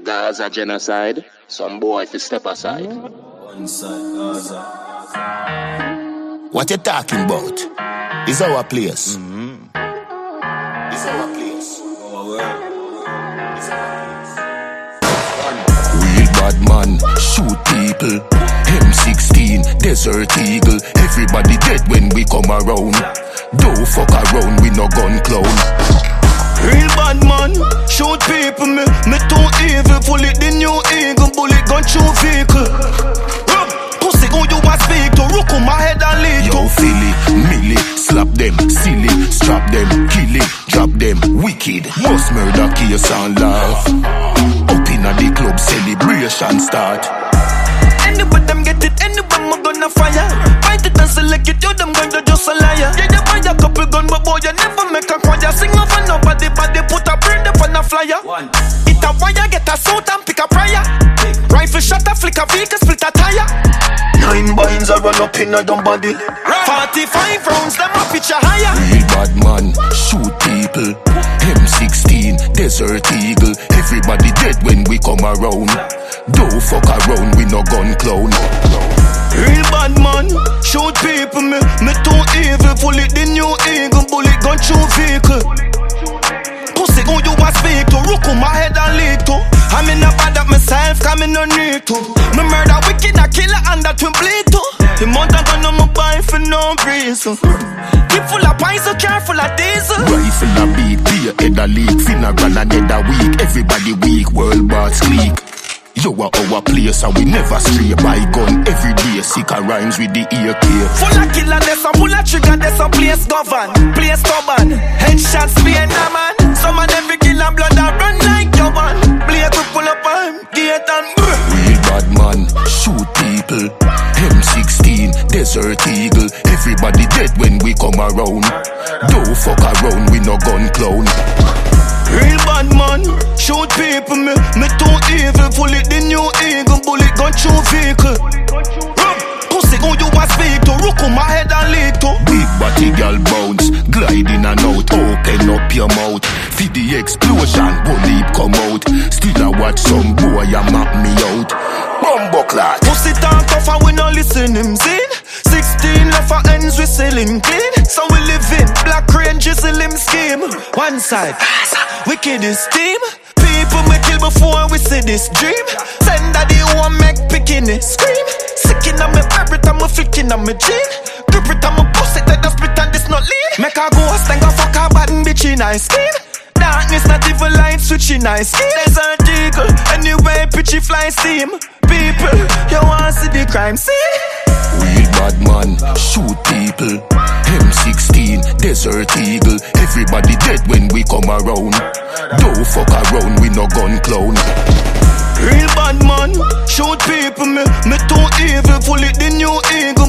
Gaza genocide. Some boy if you step aside. One side, Gaza. What you talking about? It's our place. It's our place. It's our place. Real bad man, shoot people. M16, Desert Eagle. Everybody dead when we come around. Don't fuck around, we no gun clown. Real bad man, shoot people, me too evil. Full it the new eagle, bullet gun through vehicle. Pussy who you want speak to, rook on my head and lead to. Yo, Philly, Millie, slap them, silly, strap them, kill it, drop them, wicked. Most murder case and laugh. Up in the club, celebration start. Anybody them get it, anybody I'm gonna fire. Fight it and select it, you them gonna just a liar. Yeah, you buy a couple gun, but boy, you never make a choir. Sing over nobody, but they put a brand up on a flyer. It a wire, get a suit and pick a prior. Rifle shot, a flick a vehicle, split a tire. 9 binds I run up in a dumb body. 45 rounds, them a pitch a higher. Real bad man, shoot people. M16, Desert Eagle. Everybody dead when we come around. Don't fuck around, we no gun clown. Real bad man, shoot people, me too evil. Full it the new eagle, bullet gun through vehicle. Pussy who you want speak to, rook on my head and lead to. I'm in a bad at myself, cause me no need to. Me murder wicked, a killer and that will bleed to. The month I gonna my buy for no reason. Keep full of pies, so careful of diesel. Rifle a beat, clear head a leak. Finna run another week, everybody weak, world boss clique. You are our place and we never stray. By gun every day, sick of rhymes with the ear clear. Full of killer, there's some pull a trigger, there's some place govern. Place stubborn, headshots being a man. Some of them kill and blood that run like your man. Play to pull up on gate and real bad man, shoot people. M16, Desert Eagle. Everybody dead when we come around. Don't fuck around, we no gun clown. Real bad man, shoot people, me too evil. Full it the new eagle, bullet gun through vehicle. Pussy who you want speak to, rook on my head and lead to. Big body girl bounce, glide in and out. Open up your mouth, feed the explosion, bullet come out. Still I watch some boy a map me out. Bumbo clot. Pussy talk tough and we no listen him sing. 16 left for ends we selling clean. So we live in black rain drizzle him scheme. One side, wicked is team. People me kill before we see this dream. Send daddy one make picking it scream. Sicking on me every time we flicking on me jean. Grip it on my pussy that just pretend this not lean. Make a ghost and go fuck a bad bitch in ice skin. Darkness not evil light switching ice skin. There's a eagle anyway pitchy fly steam. People, you wanna see the crime scene? Real bad man, shoot people. M16, Desert Eagle. Everybody dead when we come around. Don't fuck around, we no gun clown. Real bad man, shoot people, me too evil. Full it the new eagle.